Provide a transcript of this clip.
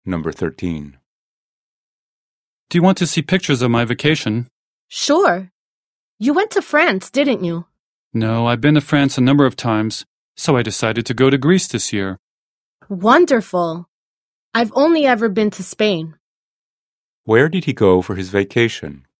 Number 13. Do you want to see pictures of my vacation? Sure. You went to France, didn't you? No, I've been to France a number of times, so I decided to go to Greece this year. Wonderful. I've only ever been to Spain. Where did he go for his vacation?